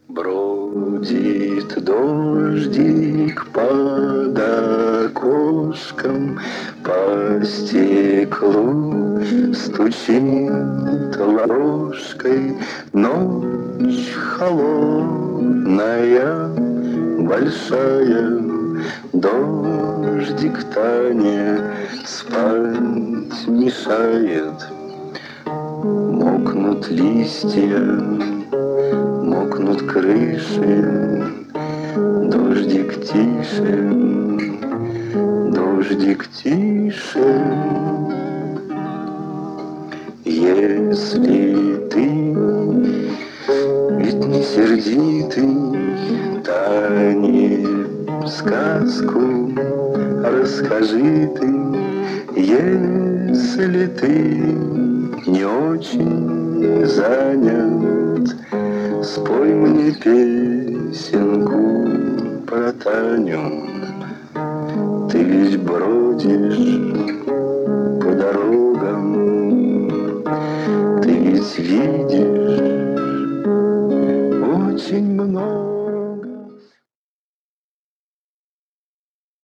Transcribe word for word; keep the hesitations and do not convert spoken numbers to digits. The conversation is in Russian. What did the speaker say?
Бродит дождик под окошком, по стеклу стучит ладошкой. Ночь холодная, большая, дождик тане спать мешает. Мокнут листья, мокнут крыши, дождик тише, дождик тише. Если ты ведь не сердитый, Тане сказку расскажи ты. Если ты не очень занят, спой мне песенку про Таню. Ты ведь бродишь по дорогам, ты ведь видишь очень много.